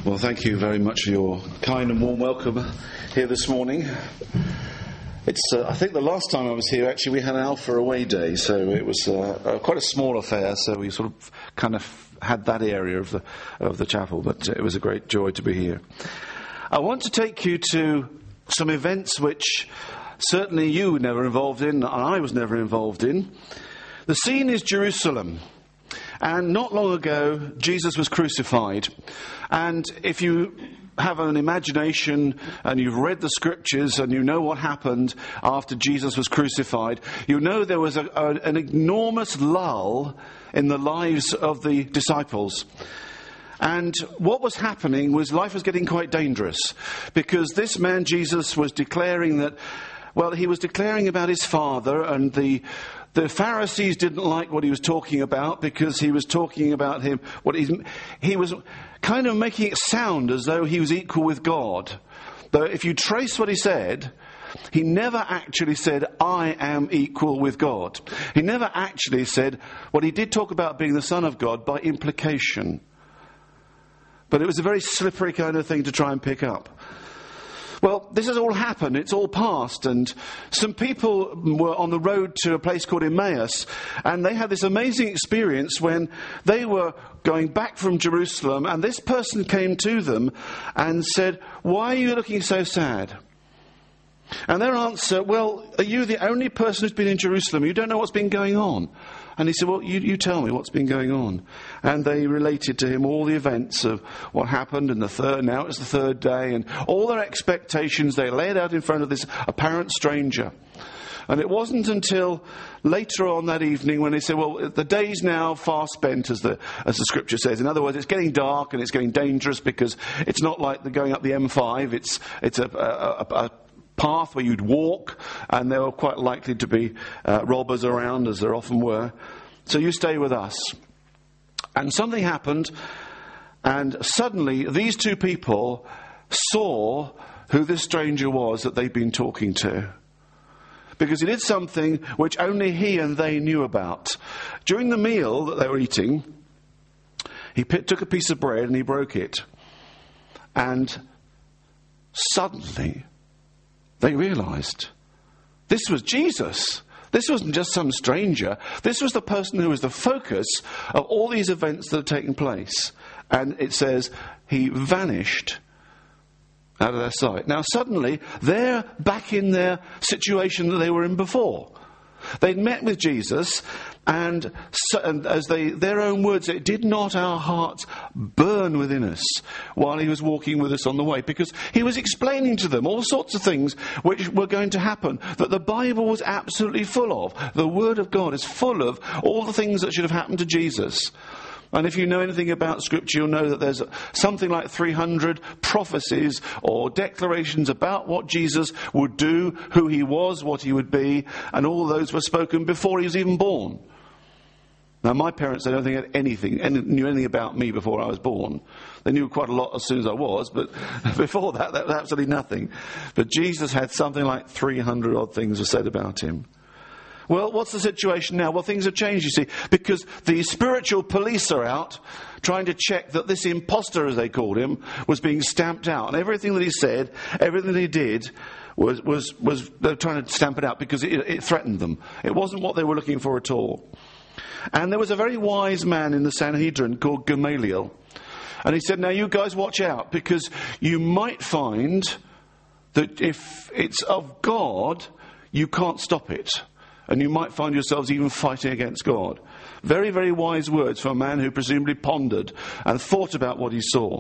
Well, thank you very much for your kind and warm welcome here this morning. It's, I think the last time I was here, actually, we had an Alpha away day, so it was quite a small affair, so we sort of kind of had that area of the chapel, but it was a great joy to be here. I want to take you to some events which certainly you were never involved in, and I was never involved in. The scene is Jerusalem. And not long ago, Jesus was crucified. And if you have an imagination and you've read the scriptures and you know what happened after Jesus was crucified, you know there was an enormous lull in the lives of the disciples. And what was happening was life was getting quite dangerous, because this man Jesus was declaring that, well, he was declaring about his Father, and the Pharisees didn't like what he was talking about, because he was talking about him. He was kind of making it sound as though he was equal with God. Though if you trace what he said, he never actually said, I am equal with God. He never actually said, well, he did talk about being the Son of God by implication. But it was a very slippery kind of thing to try and pick up. Well, this has all happened, it's all past, and some people were on the road to a place called Emmaus, and they had this amazing experience when they were going back from Jerusalem, and this person came to them and said, why are you looking so sad? And their answer, well, are you the only person who's been in Jerusalem? You don't know what's been going on. And he said, well, you tell me what's been going on. And they related to him all the events of what happened, and now it was the third day, and all their expectations they laid out in front of this apparent stranger. And it wasn't until later on that evening when they said, well, the day's now far spent, as the scripture says. In other words, it's getting dark and it's getting dangerous, because it's not like the going up the M5. It's a path where you'd walk, and there were quite likely to be robbers around, as there often were. So you stay with us. And something happened, and suddenly these two people saw who this stranger was that they'd been talking to, because he did something which only he and they knew about. During the meal that they were eating, he took a piece of bread and he broke it, and suddenly they realized this was Jesus. This wasn't just some stranger. This was the person who was the focus of all these events that had taken place. And it says he vanished out of their sight. Now suddenly they're back in their situation that they were in before. They'd met with Jesus, and as their own words, it did not our hearts burn within us while he was walking with us on the way, because he was explaining to them all sorts of things which were going to happen, that the Bible was absolutely full of. The Word of God is full of all the things that should have happened to Jesus. And if you know anything about Scripture, you'll know that there's something like 300 prophecies or declarations about what Jesus would do, who he was, what he would be, and all those were spoken before he was even born. Now, my parents, I don't think knew anything about me before I was born. They knew quite a lot as soon as I was, but before that was absolutely nothing. But Jesus had something like 300 odd things were said about him. Well, what's the situation now? Well, things have changed, you see, because the spiritual police are out trying to check that this imposter, as they called him, was being stamped out. And everything that he said, everything that he did, was they're trying to stamp it out because it threatened them. It wasn't what they were looking for at all. And there was a very wise man in the Sanhedrin called Gamaliel. And he said, now you guys watch out, because you might find that if it's of God, you can't stop it. And you might find yourselves even fighting against God. Very, very wise words for a man who presumably pondered and thought about what he saw.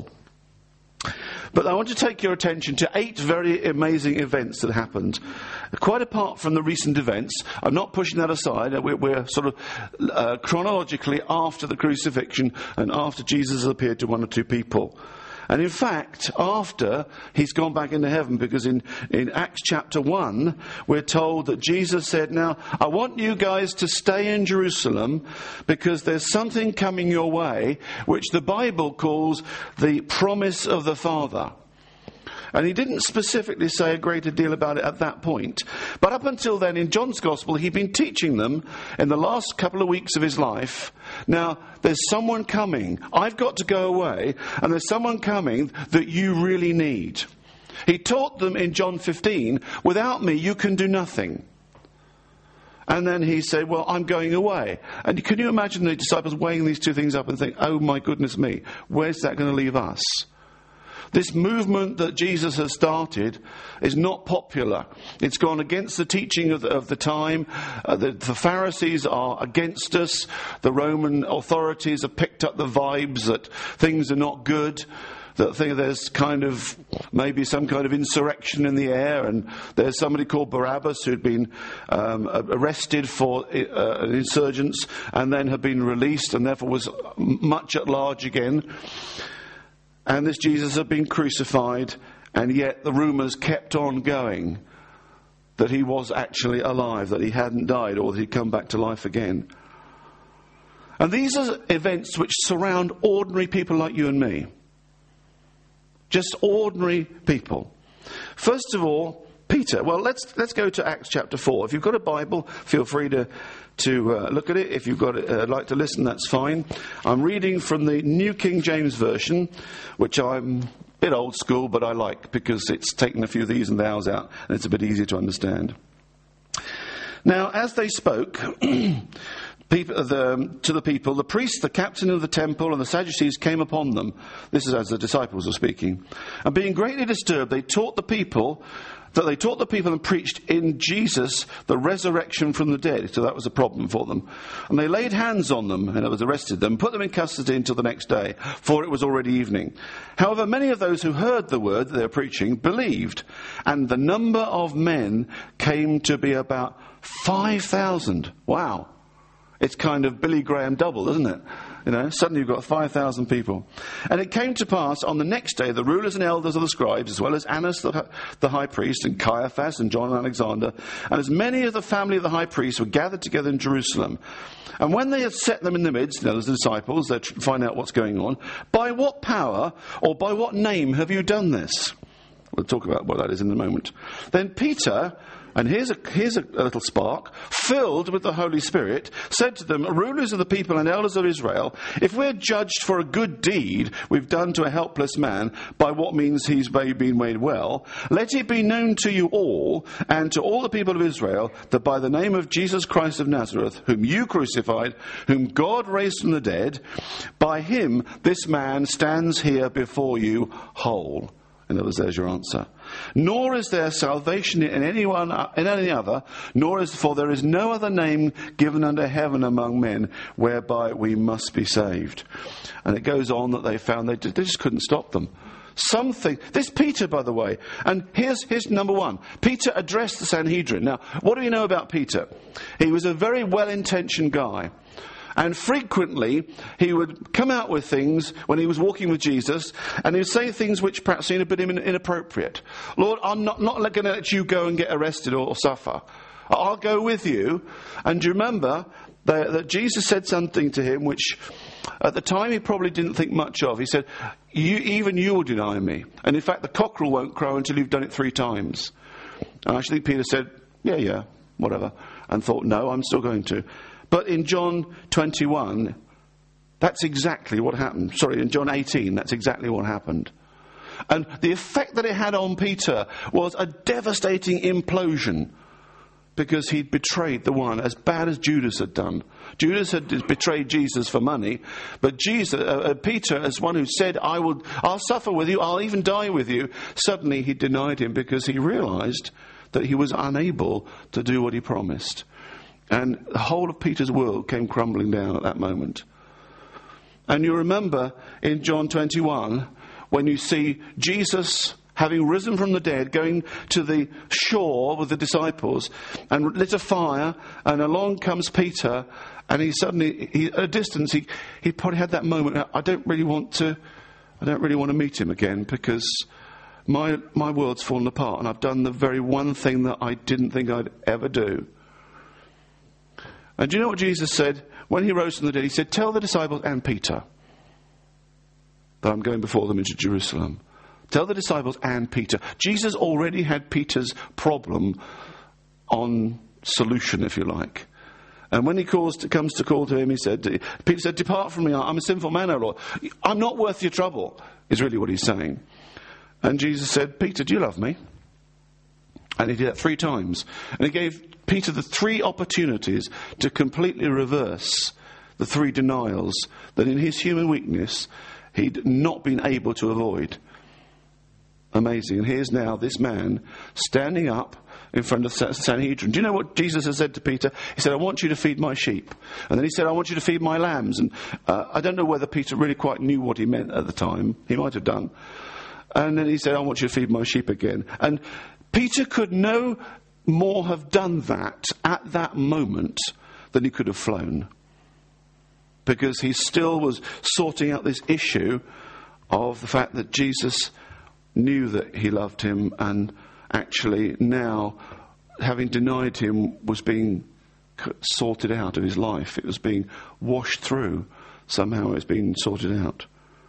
But I want to take your attention to 8 very amazing events that happened. Quite apart from the recent events, I'm not pushing that aside. We're sort of chronologically after the crucifixion and after Jesus has appeared to one or two people. And in fact, after he's gone back into heaven, because in Acts chapter 1, we're told that Jesus said, now, I want you guys to stay in Jerusalem, because there's something coming your way, which the Bible calls the promise of the Father. And he didn't specifically say a greater deal about it at that point. But up until then, in John's Gospel, he'd been teaching them in the last couple of weeks of his life. Now, there's someone coming. I've got to go away, and there's someone coming that you really need. He taught them in John 15, without me, you can do nothing. And then he said, well, I'm going away. And can you imagine the disciples weighing these two things up and think, oh my goodness me, where's that going to leave us? This movement that Jesus has started is not popular. It's gone against the teaching of the time. The Pharisees are against us. The Roman authorities have picked up the vibes that things are not good. That there's kind of maybe some kind of insurrection in the air, and there's somebody called Barabbas who'd been arrested for insurgents and then had been released and therefore was much at large again. And this Jesus had been crucified, and yet the rumours kept on going that he was actually alive, that he hadn't died, or that he'd come back to life again. And these are events which surround ordinary people like you and me. Just ordinary people. First of all, Peter. Well, let's go to Acts chapter 4. If you've got a Bible, feel free to look at it. If you've got like to listen, that's fine. I'm reading from the New King James Version, which I'm a bit old school, but I like because it's taken a few of these and thous out, and it's a bit easier to understand. Now, as they spoke to the people, the priests, the captain of the temple, and the Sadducees came upon them. This is as the disciples were speaking. And being greatly disturbed, they taught the people and preached in Jesus the resurrection from the dead. So that was a problem for them. And they laid hands on them, and it was arrested them, put them in custody until the next day, for it was already evening. However, many of those who heard the word that they were preaching believed, and the number of men came to be about 5,000. Wow. It's kind of Billy Graham double, isn't it? You know, suddenly you've got 5,000 people. And it came to pass on the next day, the rulers and elders of the scribes, as well as Annas the high priest, and Caiaphas, and John and Alexander, and as many of the family of the high priest were gathered together in Jerusalem. And when they had set them in the midst, the disciples, they find out what's going on. By what power or by what name have you done this? We'll talk about what that is in a moment. Then Peter, and here's a little spark, filled with the Holy Spirit, said to them, rulers of the people and elders of Israel, if we're judged for a good deed we've done to a helpless man, by what means he's been made well, let it be known to you all and to all the people of Israel that by the name of Jesus Christ of Nazareth, whom you crucified, whom God raised from the dead, by him this man stands here before you whole. In other words, there's your answer. Nor is there salvation in any other, for there is no other name given under heaven among men whereby we must be saved. And it goes on that they found they just couldn't stop them. This Peter, by the way, and here's number one. Peter addressed the Sanhedrin. Now, what do we know about Peter? He was a very well-intentioned guy. And frequently, he would come out with things when he was walking with Jesus, and he would say things which perhaps seemed a bit inappropriate. Lord, I'm not going to let you go and get arrested or suffer. I'll go with you. And do you remember that Jesus said something to him which, at the time, he probably didn't think much of. He said, even you will deny me. And in fact, the cockerel won't crow until you've done it 3 times. And I actually think Peter said, yeah, whatever. And thought, no, I'm still going to. But in John 21, that's exactly what happened. Sorry, in John 18, that's exactly what happened. And the effect that it had on Peter was a devastating implosion, because he'd betrayed the one as bad as Judas had done. Judas had betrayed Jesus for money, but Peter, as one who said, I'll suffer with you, I'll even die with you, suddenly he denied him because he realized that he was unable to do what he promised. And the whole of Peter's world came crumbling down at that moment. And you remember in John 21, when you see Jesus, having risen from the dead, going to the shore with the disciples and lit a fire, and along comes Peter, and he suddenly, at a distance, he probably had that moment, I don't really want to meet him again, because my world's fallen apart, and I've done the very one thing that I didn't think I'd ever do. And do you know what Jesus said? When he rose from the dead, he said, tell the disciples and Peter that I'm going before them into Jerusalem. tell the disciples and Peter. Jesus already had Peter's problem on solution, if you like. And when he comes to call to him, Peter said, "Depart from me, I'm a sinful man, O Lord. I'm not worth your trouble," is really what he's saying. And Jesus said, "Peter, do you love me?" And he did that 3 times. And he gave Peter the 3 opportunities to completely reverse the 3 denials that in his human weakness he'd not been able to avoid. Amazing. And here's now this man standing up in front of the Sanhedrin. Do you know what Jesus has said to Peter? He said, "I want you to feed my sheep." And then he said, "I want you to feed my lambs." And I don't know whether Peter really quite knew what he meant at the time. He might have done. And then he said, "I want you to feed my sheep again." And Peter could no more have done that at that moment than he could have flown. Because he still was sorting out this issue of the fact that Jesus knew that he loved him, and actually now, having denied him, was being sorted out of his life. It was being washed through. Somehow it was being sorted out.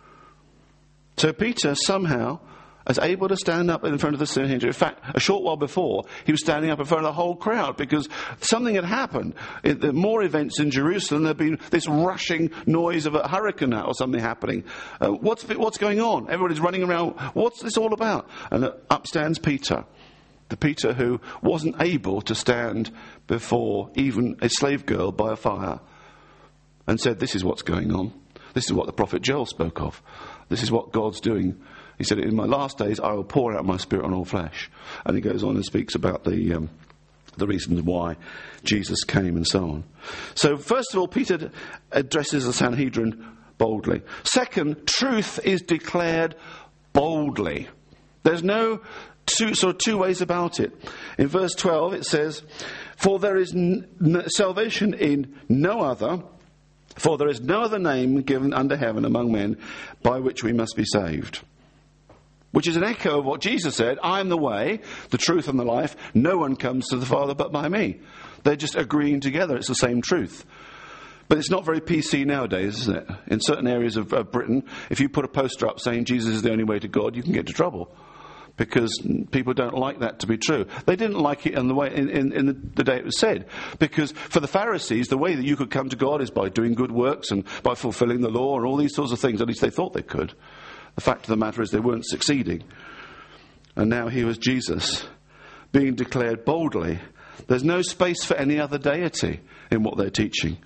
So Peter somehow is able to stand up in front of the Sanhedrin. In fact, a short while before, he was standing up in front of the whole crowd because something had happened. There more events in Jerusalem. There had been this rushing noise of a hurricane or something happening. What's going on? Everybody's running around. What's this all about? And up stands Peter. The Peter who wasn't able to stand before even a slave girl by a fire, and said, "This is what's going on. This is what the prophet Joel spoke of. This is what God's doing. He said, in my last days, I will pour out my spirit on all flesh." And he goes on and speaks about the reasons why Jesus came and so on. So first of all, Peter addresses the Sanhedrin boldly. Second, truth is declared boldly. There's no two ways about it. In verse 12 it says, "For there is salvation in no other, for there is no other name given under heaven among men by which we must be saved." Which is an echo of what Jesus said, "I am the way, the truth and the life. No one comes to the Father but by me." They're just agreeing together. It's the same truth. But it's not very PC nowadays, isn't it? In certain areas of Britain, if you put a poster up saying Jesus is the only way to God, you can get into trouble. Because people don't like that to be true. They didn't like it in the way in the day it was said. Because for the Pharisees, the way that you could come to God is by doing good works and by fulfilling the law and all these sorts of things. At least they thought they could. The fact of the matter is they weren't succeeding. And now here was Jesus being declared boldly. There's no space for any other deity in what they're teaching.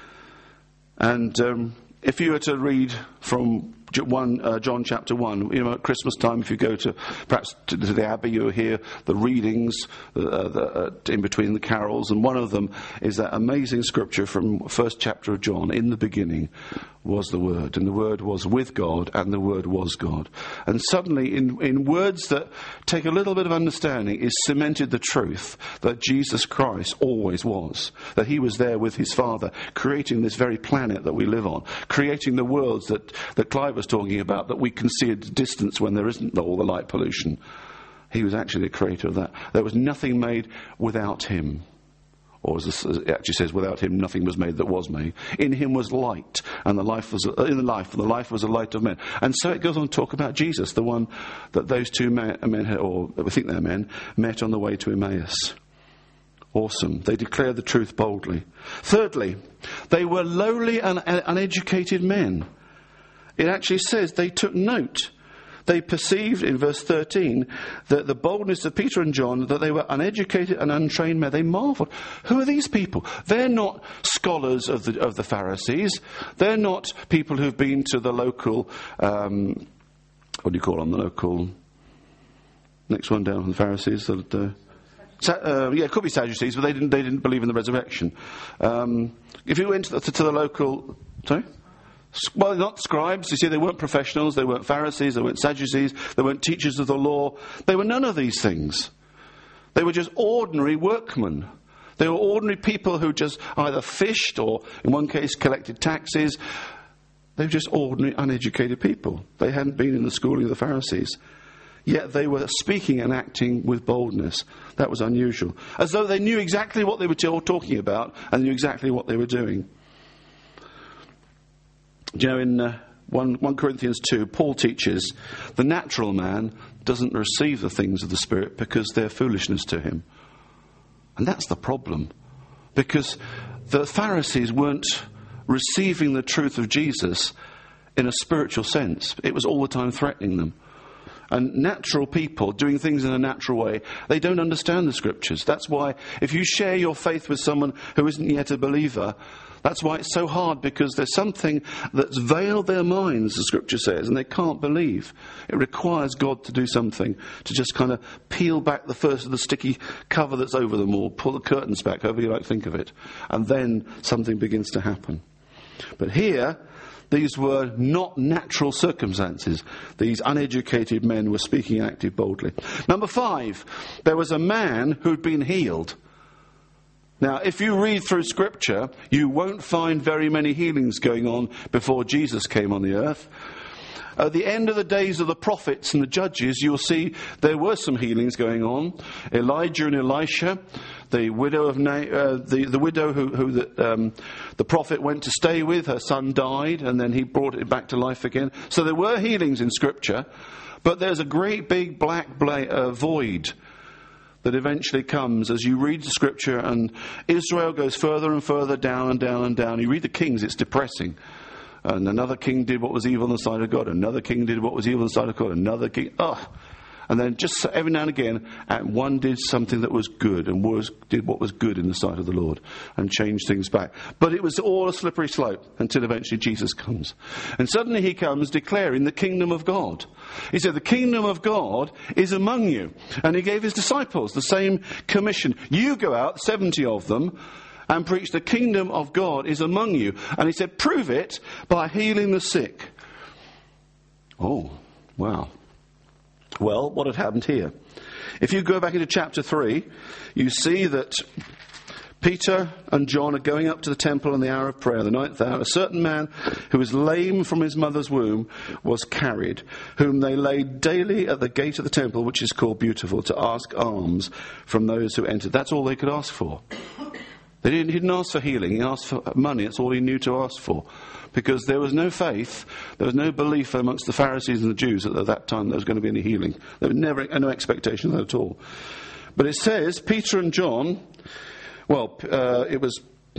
And if you were to read from John chapter 1, at Christmas time, if you go to perhaps to the Abbey, you'll hear the readings in between the carols, and one of them is that amazing scripture from first chapter of John. "In the beginning was the Word, and the Word was with God, and the Word was God." And suddenly, in words that take a little bit of understanding, is cemented the truth that Jesus Christ always was, that he was there with his Father, creating this very planet that we live on, creating the worlds that Clive was talking about, that we can see at a distance when there isn't all the light pollution. He was actually the creator of that. There was nothing made without him. Or as it actually says, without him nothing was made that was made. In him was light, and the life was in the life, and the life was the light of men. And so it goes on to talk about Jesus, the one that those two men had, or we think they're men, met on the way to Emmaus. Awesome. They declared the truth boldly. Thirdly, they were lowly and uneducated men. It actually says they took note. They perceived, in verse 13, that the boldness of Peter and John, that they were uneducated and untrained men. They marveled. Who are these people? They're not scholars of the Pharisees. They're not people who've been to the local, what do you call them? The local, next one down from the Pharisees. It could be Sadducees, but they didn't believe in the resurrection. If you went to the local, sorry? Well, not scribes. You see, they weren't professionals. They weren't Pharisees. They weren't Sadducees. They weren't teachers of the law. They were none of these things. They were just ordinary workmen. They were ordinary people who just either fished or, in one case, collected taxes. They were just ordinary, uneducated people. They hadn't been in the schooling of the Pharisees. Yet they were speaking and acting with boldness. That was unusual. As though they knew exactly what they were talking about and knew exactly what they were doing. Do you know, in 1 Corinthians 2, Paul teaches the natural man doesn't receive the things of the Spirit because they're foolishness to him. And that's the problem. Because the Pharisees weren't receiving the truth of Jesus in a spiritual sense. It was all the time threatening them. And natural people doing things in a natural way, they don't understand the Scriptures. That's why if you share your faith with someone who isn't yet a believer, that's why it's so hard, because there's something that's veiled their minds, the Scripture says, and they can't believe. It requires God to do something, to just kind of peel back the first of the sticky cover that's over them, or pull the curtains back, however you like to think of it. And then something begins to happen. But here, these were not natural circumstances. These uneducated men were speaking and acting boldly. Number 5, there was a man who'd been healed. Now, if you read through Scripture, you won't find very many healings going on before Jesus came on the earth. At the end of the days of the prophets and the judges, you'll see there were some healings going on. Elijah and Elisha, the widow of the widow who the prophet went to stay with, her son died, and then he brought it back to life again. So there were healings in Scripture, but there's a great big black void that eventually comes as you read the Scripture, and Israel goes further and further down and down and down. You read the Kings, it's depressing. And another king did what was evil on the side of God. Another king did what was evil on the side of God. Another king, And then just every now and again, one did something that was good and did what was good in the sight of the Lord and changed things back. But it was all a slippery slope until eventually Jesus comes. And suddenly he comes declaring the kingdom of God. He said, the kingdom of God is among you. And he gave his disciples the same commission. You go out, 70 of them, and preach the kingdom of God is among you. And he said, prove it by healing the sick. Oh, wow. Well, what had happened here? If you go back into chapter 3, you see that Peter and John are going up to the temple in the hour of prayer, the 9th hour. A certain man who was lame from his mother's womb was carried, whom they laid daily at the gate of the temple, which is called Beautiful, to ask alms from those who entered. That's all they could ask for. He didn't ask for healing, he asked for money. That's all he knew to ask for. Because there was no faith, there was no belief amongst the Pharisees and the Jews that at that time there was going to be any healing. There was never no expectation of that at all. But it says, Peter and John, it was,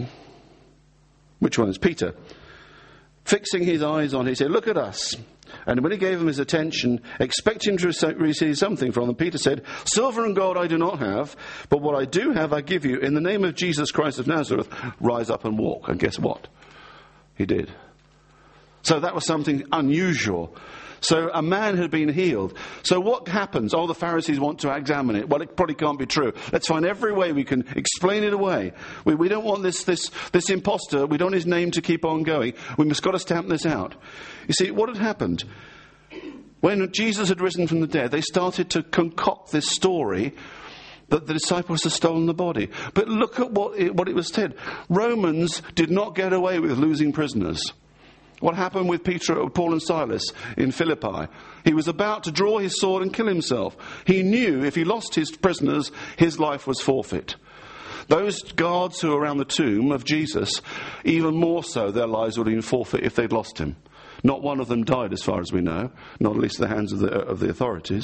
which one is Peter? Fixing his eyes on him, he said, look at us. And when he gave them his attention, expecting to receive something from them, Peter said, silver and gold I do not have, but what I do have I give you. In the name of Jesus Christ of Nazareth, rise up and walk. And guess what? He did. So that was something unusual. So a man had been healed. So what happens? Oh, the Pharisees want to examine it. Well, it probably can't be true. Let's find every way we can explain it away. We don't want this imposter. We don't want his name to keep on going. We must got to stamp this out. You see, what had happened? When Jesus had risen from the dead, they started to concoct this story that the disciples had stolen the body. But look at what it was said. Romans did not get away with losing prisoners. What happened with Paul and Silas in Philippi? He was about to draw his sword and kill himself. He knew if he lost his prisoners, his life was forfeit. Those guards who were around the tomb of Jesus, even more so, their lives would have been forfeit if they'd lost him. Not one of them died, as far as we know, not at least at the hands of the authorities.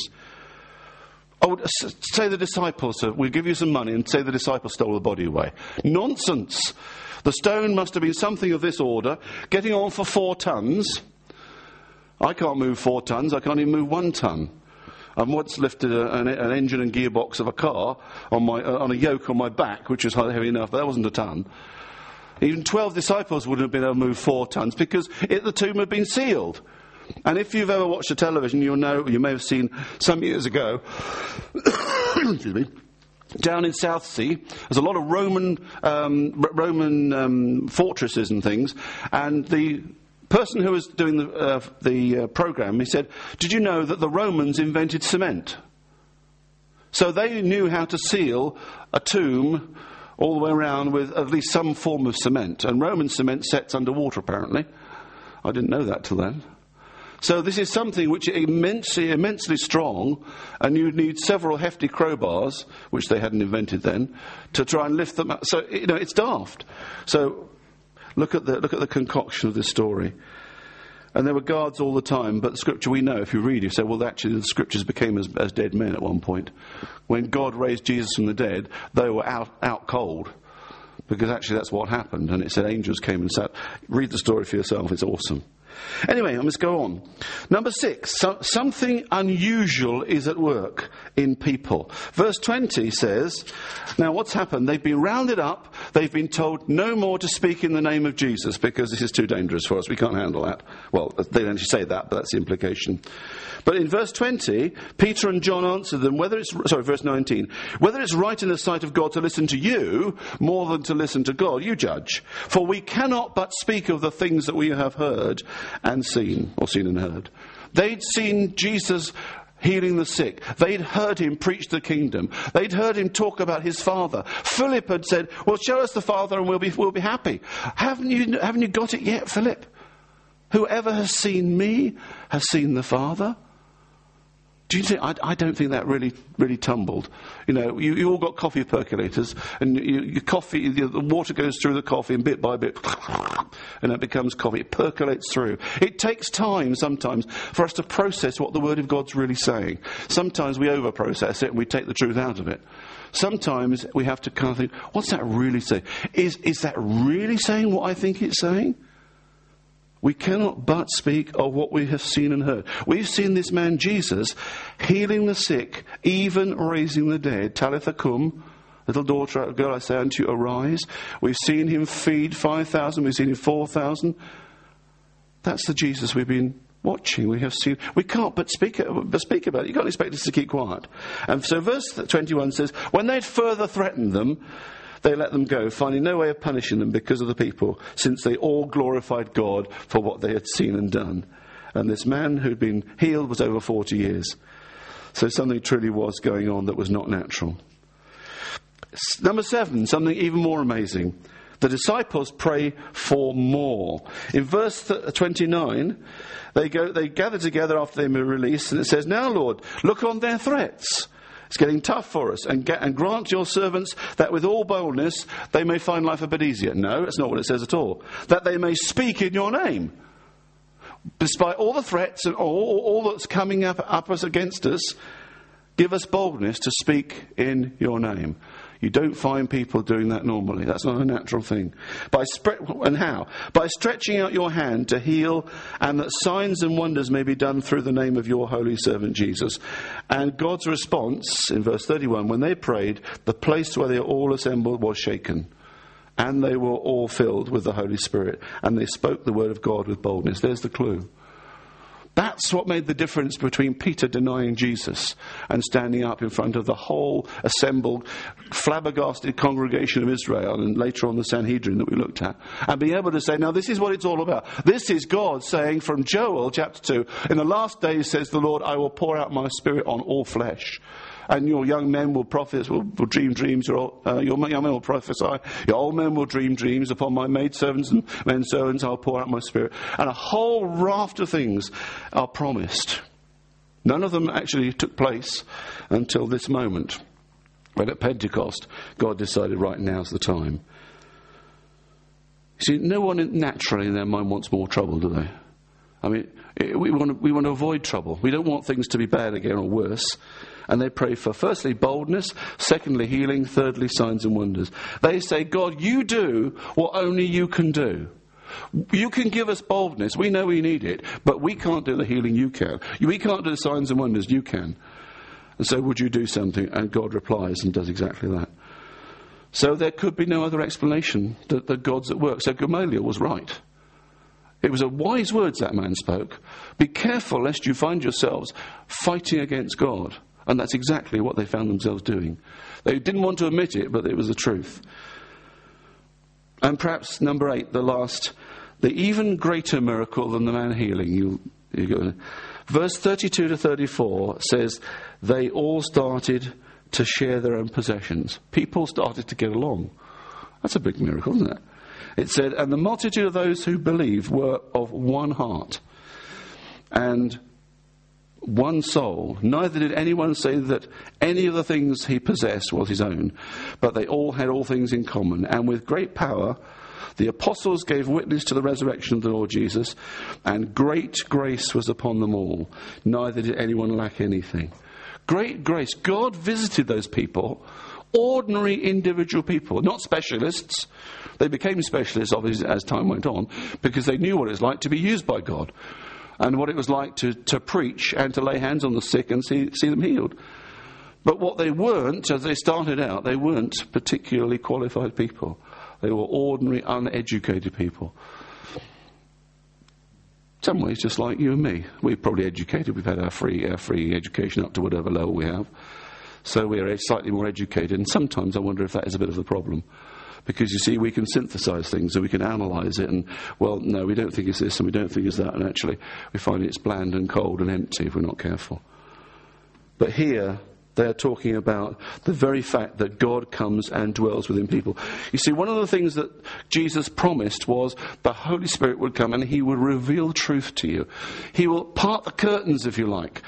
I would say the disciples, we'll give you some money, and say the disciples stole the body away. Nonsense! The stone must have been something of this order, getting on for 4 tons. I can't move 4 tons, I can't even move 1 ton. I've once lifted an engine and gearbox of a car on a yoke on my back, which was heavy enough, but that wasn't a ton. Even 12 disciples wouldn't have been able to move 4 tons because the tomb had been sealed. And if you've ever watched the television, you'll know, you may have seen some years ago, excuse me, down in Southsea, there's a lot of Roman fortresses and things, and the person who was doing the program, he said, did you know that the Romans invented cement? So they knew how to seal a tomb all the way around with at least some form of cement, and Roman cement sets underwater apparently. I didn't know that till then. So this is something which is immensely strong, and you'd need several hefty crowbars, which they hadn't invented then, to try and lift them up. So, it's daft. So look at the concoction of this story. And there were guards all the time, but the scripture we know, if you read, you say, well, actually the scriptures became as dead men at one point. When God raised Jesus from the dead, they were out cold. Because actually that's what happened. And it said angels came and sat. Read the story for yourself, it's awesome. Anyway, I must go on. Number 6, something unusual is at work in people. Verse 20 says, now what's happened? They've been rounded up. They've been told no more to speak in the name of Jesus because this is too dangerous for us. We can't handle that. Well, they don't actually say that, but that's the implication. But in verse 20, Peter and John answered them, verse 19, whether it's right in the sight of God to listen to you more than to listen to God, you judge. For we cannot but speak of the things that we have heard and seen, or seen and heard. They'd seen Jesus healing the sick. They'd heard him preach the kingdom. They'd heard him talk about his Father. Philip had said, well, show us the Father and we'll be happy. Haven't you got it yet, Philip? Whoever has seen me has seen the Father. Do you think? I don't think that really tumbled. You know, you all got coffee percolators, and your coffee, the water goes through the coffee, and bit by bit, and it becomes coffee. It percolates through. It takes time sometimes for us to process what the Word of God's really saying. Sometimes we over-process it and we take the truth out of it. Sometimes we have to kind of think, what's that really saying? Is that really saying what I think it's saying? We cannot but speak of what we have seen and heard. We've seen this man Jesus healing the sick, even raising the dead. Talitha cum, little daughter, girl, I say unto you, arise. We've seen him feed 5,000. We've seen him 4,000. That's the Jesus we've been watching. We have seen. We can't but speak about it. You can't expect us to keep quiet. And so verse 21 says, when they'd further threatened them, they let them go, finding no way of punishing them because of the people, since they all glorified God for what they had seen and done. And this man who'd been healed was over 40 years. So something truly was going on that was not natural. Number 7, something even more amazing. The disciples pray for more. In verse 29, they gather together after they were released, and it says, now, Lord, look on their threats. It's getting tough for us, and grant your servants that with all boldness they may find life a bit easier. No, that's not what it says at all. That they may speak in your name. Despite all the threats and all that's coming up us against us, give us boldness to speak in your name. You don't find people doing that normally. That's not a natural thing. And how? By stretching out your hand to heal, and that signs and wonders may be done through the name of your holy servant Jesus. And God's response, in verse 31, when they prayed, the place where they were all assembled was shaken. And they were all filled with the Holy Spirit. And they spoke the word of God with boldness. There's the clue. That's what made the difference between Peter denying Jesus and standing up in front of the whole assembled, flabbergasted congregation of Israel, and later on the Sanhedrin that we looked at, and being able to say, now this is what it's all about. This is God saying from Joel chapter 2, in the last days, says the Lord, I will pour out my spirit on all flesh. And your young men will will dream dreams, your young men will prophesy, your old men will dream dreams. Upon my maidservants and men servants I'll pour out my spirit. And a whole raft of things are promised. None of them actually took place until this moment, when at Pentecost God decided right now's the time. See, no one naturally in their mind wants more trouble, do they? I mean, we want to avoid trouble. We don't want things to be bad again or worse. And they pray for, firstly, boldness, secondly, healing, thirdly, signs and wonders. They say, God, you do what only you can do. You can give us boldness. We know we need it, but we can't do the healing you can. We can't do the signs and wonders you can. And so would you do something? And God replies and does exactly that. So there could be no other explanation that God's at work. So Gamaliel was right. It was a wise words that man spoke. Be careful lest you find yourselves fighting against God. And that's exactly what they found themselves doing. They didn't want to admit it, but it was the truth. And perhaps number 8, the even greater miracle than the man healing. You go. Verse 32 to 34 says, they all started to share their own possessions. People started to get along. That's a big miracle, isn't it? It said, and the multitude of those who believed were of one heart and one soul. Neither did anyone say that any of the things he possessed was his own, but they all had all things in common. And with great power, The apostles gave witness to the resurrection of the Lord Jesus, and great grace was upon them all. Neither did anyone lack anything. Great grace. God visited those people, ordinary individual people, not specialists. They became specialists, obviously, as time went on, because they knew what it was like to be used by God, and what it was like to preach and to lay hands on the sick and see them healed. But what they weren't, as they started out, they weren't particularly qualified people. They were ordinary, uneducated people. In some ways, just like you and me. We're probably educated. We've had our free education up to whatever level we have. So we're slightly more educated. And sometimes I wonder if that is a bit of the problem. Because, you see, we can synthesize things and we can analyze it. And, well, no, we don't think it's this and we don't think it's that. And actually, we find it's bland and cold and empty if we're not careful. But here, they're talking about the very fact that God comes and dwells within people. You see, one of the things that Jesus promised was the Holy Spirit would come and he would reveal truth to you. He will part the curtains, if you like.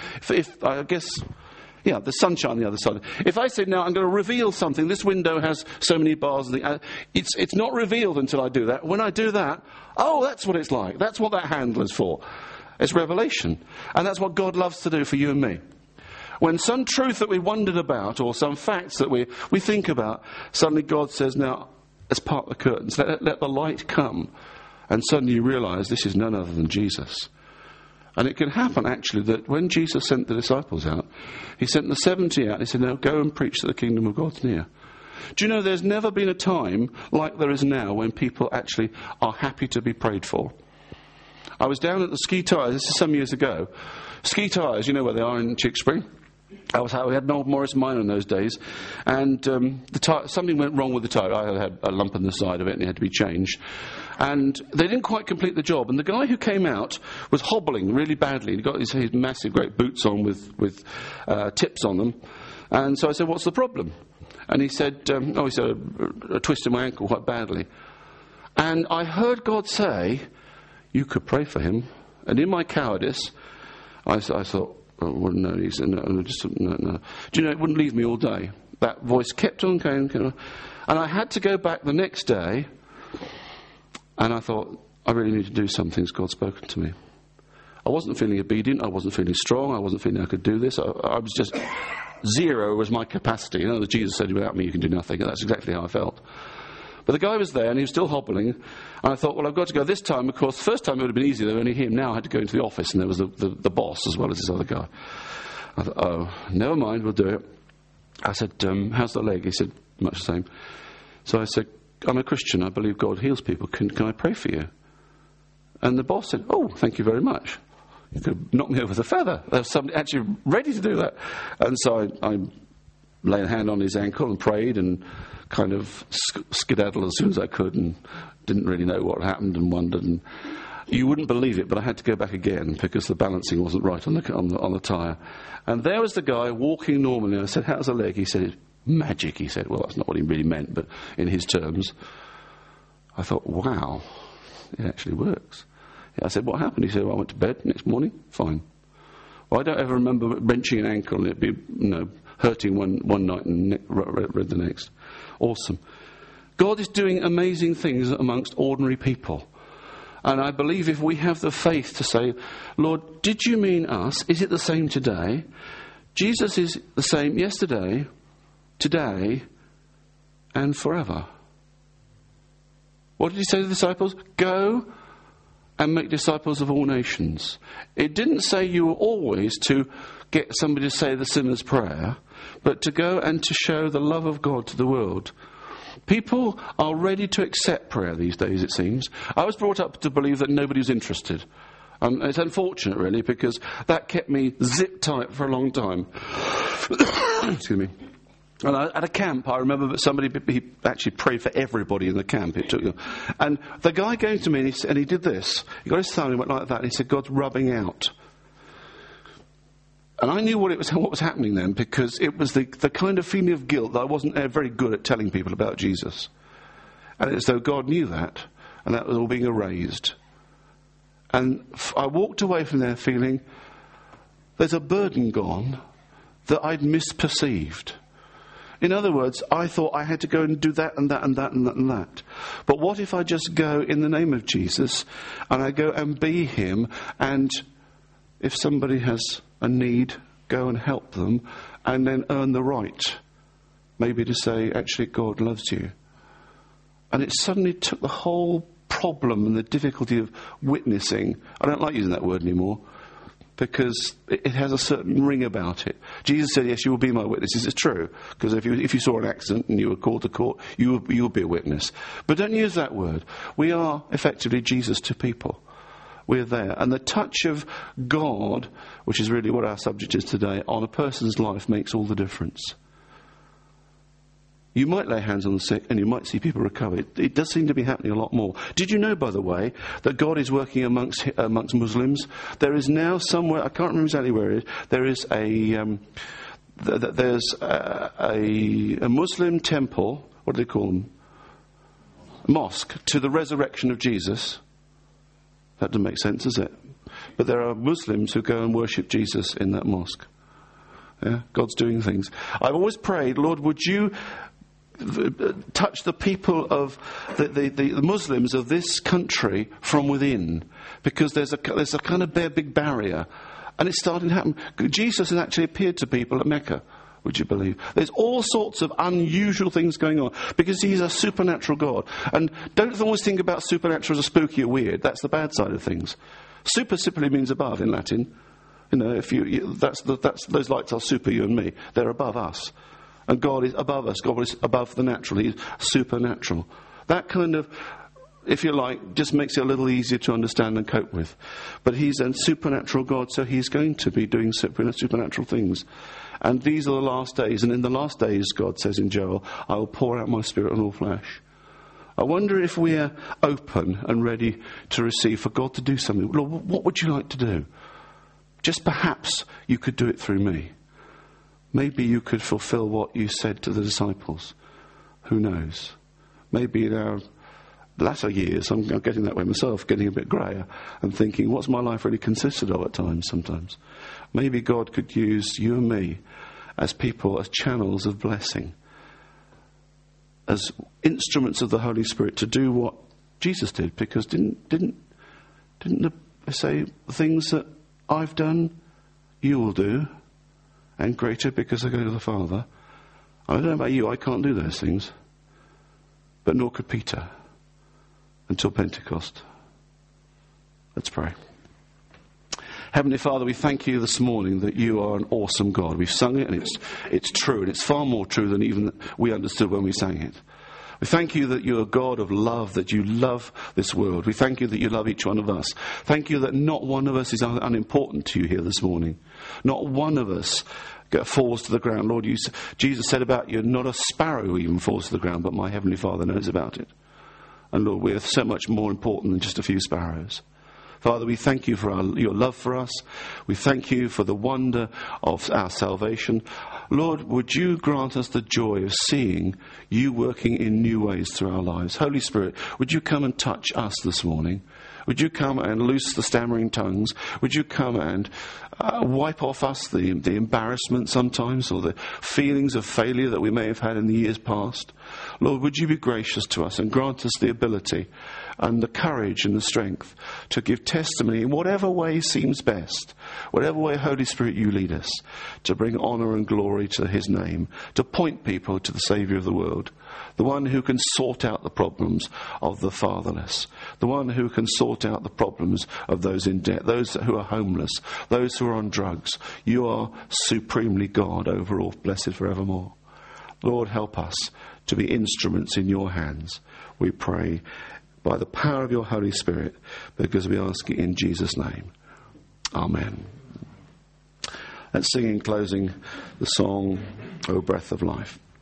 The sunshine on the other side. If I say, now I'm going to reveal something, this window has so many bars, it's not revealed until I do that. When I do that, oh, that's what it's like. That's what that handle is for. It's revelation. And that's what God loves to do for you and me. When some truth that we wondered about, or some facts that we think about, suddenly God says, now, let's part the curtains, let the light come. And suddenly you realise this is none other than Jesus. And it can happen, actually, that when Jesus sent the disciples out, he sent the 70 out, and he said, now go and preach that the kingdom of God's near. Do you know there's never been a time like there is now when people actually are happy to be prayed for? I was down at the Ski Tyres, this is some years ago. Ski Tyres, you know where they are in Tewkesbury? We had an old Morris Minor in those days, and something went wrong with the tyre. I had a lump in the side of it and it had to be changed. And they didn't quite complete the job. And the guy who came out was hobbling really badly. He got his massive, great boots on with tips on them. And so I said, what's the problem? And he said, a twist in my ankle quite badly. And I heard God say, you could pray for him. And in my cowardice, I thought, oh, well, no, he said, no. Do you know, it wouldn't leave me all day. That voice kept on going. And I had to go back the next day, and I thought, I really need to do something as God's spoken to me. I wasn't feeling obedient, I wasn't feeling strong, I wasn't feeling I could do this. I was just, zero was my capacity. You know, that Jesus said, without me you can do nothing, and that's exactly how I felt. But the guy was there, and he was still hobbling, and I thought, well, I've got to go this time. Of course, the first time it would have been easy, there were only him. Now I had to go into the office, and there was the boss as well as this other guy. I thought, oh, never mind, we'll do it. I said, how's the leg? He said, much the same. So I said, I'm a Christian, I believe God heals people, can I pray for you? And the boss said, oh, thank you very much. You could knock me over with a feather. There was somebody actually ready to do that. And so I laid a hand on his ankle and prayed and kind of skedaddled as soon as I could and didn't really know what happened and wondered. And you wouldn't believe it, but I had to go back again because the balancing wasn't right on the tyre. And there was the guy walking normally. I said, how's the leg? He said, magic. He said, well, that's not what he really meant, but in his terms. I thought, wow, it actually works. I said, what happened? He said, well, I went to bed next morning, fine. Well, I don't ever remember wrenching an ankle and it be, hurting one night and red the next. Awesome. God is doing amazing things amongst ordinary people. And I believe if we have the faith to say, Lord, did you mean us? Is it the same today? Jesus is the same yesterday, today, and forever. What did he say to the disciples? Go and make disciples of all nations. It didn't say you were always to get somebody to say the sinner's prayer, but to go and to show the love of God to the world. People are ready to accept prayer these days, it seems. I was brought up to believe that nobody was interested. It's unfortunate, really, because that kept me zip tight for a long time. Excuse me. And at a camp, I remember that somebody he actually prayed for everybody in the camp. And the guy came to me and he did this. He got his thumb and he went like that. And he said, God's rubbing out. And I knew what was happening then, because it was the kind of feeling of guilt that I wasn't very good at telling people about Jesus. And it's as though God knew that, and that was all being erased. And I walked away from there feeling there's a burden gone that I'd misperceived. In other words, I thought I had to go and do that and that and that and that and that. But what if I just go in the name of Jesus and I go and be him, and if somebody has a need, go and help them, and then earn the right maybe to say, actually, God loves you. And it suddenly took the whole problem and the difficulty of witnessing. I don't like using that word anymore, because it has a certain ring about it. Jesus said, yes, you will be my witnesses. It's true, because if you saw an accident and you were called to court, you will be a witness. But don't use that word. We are effectively Jesus to people. We're there. And the touch of God, which is really what our subject is today, on a person's life makes all the difference. You might lay hands on the sick and you might see people recover. It does seem to be happening a lot more. Did you know, by the way, that God is working amongst Muslims? There is now somewhere, I can't remember exactly where it is, there is a Muslim temple, what do they call them? Mosque, to the resurrection of Jesus. That doesn't make sense, does it? But there are Muslims who go and worship Jesus in that mosque. Yeah? God's doing things. I've always prayed, Lord, would you touch the people of the Muslims of this country from within, because there's a kind of big barrier, and it's starting to happen. Jesus has actually appeared to people at Mecca, would you believe? There's all sorts of unusual things going on, because he's a supernatural God. And don't always think about supernatural as a spooky or weird. That's the bad side of things. Super simply means above in Latin. You know, that's those lights are super, you and me. They're above us. And God is above us. God is above the natural. He's supernatural. That kind of, if you like, just makes it a little easier to understand and cope with. But he's a supernatural God, so he's going to be doing supernatural things. And these are the last days. And in the last days, God says in Joel, I will pour out my spirit on all flesh. I wonder if we are open and ready to receive for God to do something. Lord, what would you like to do? Just perhaps you could do it through me. Maybe you could fulfill what you said to the disciples. Who knows? Maybe in our latter years, I'm getting that way myself, getting a bit greyer, and thinking, what's my life really consisted of at times, sometimes? Maybe God could use you and me as people, as channels of blessing, as instruments of the Holy Spirit to do what Jesus did, because didn't they say, the things that I've done, you will do, and greater, because I go to the Father. I don't know about you, I can't do those things. But nor could Peter until Pentecost. Let's pray. Heavenly Father, we thank you this morning that you are an awesome God. We've sung it, and it's true, and it's far more true than even we understood when we sang it. We thank you that you're a God of love, that you love this world. We thank you that you love each one of us. Thank you that not one of us is unimportant to you here this morning. Not one of us falls to the ground. Lord, Jesus said about you, not a sparrow even falls to the ground, but my Heavenly Father knows about it. And Lord, we're so much more important than just a few sparrows. Father, we thank you for your love for us. We thank you for the wonder of our salvation. Lord, would you grant us the joy of seeing you working in new ways through our lives? Holy Spirit, would you come and touch us this morning? Would you come and loose the stammering tongues? Would you come and wipe off us the embarrassment sometimes, or the feelings of failure that we may have had in the years past? Lord, would you be gracious to us and grant us the ability and the courage and the strength to give testimony in whatever way seems best, whatever way, Holy Spirit, you lead us, to bring honour and glory to his name, to point people to the Saviour of the world, the one who can sort out the problems of the fatherless, the one who can sort out the problems of those in debt, those who are homeless, those who are on drugs. You are supremely God over all, blessed forevermore. Lord, help us to be instruments in your hands, we pray, by the power of your Holy Spirit, because we ask it in Jesus' name. Amen. Let's sing in closing the song, O Breath of Life.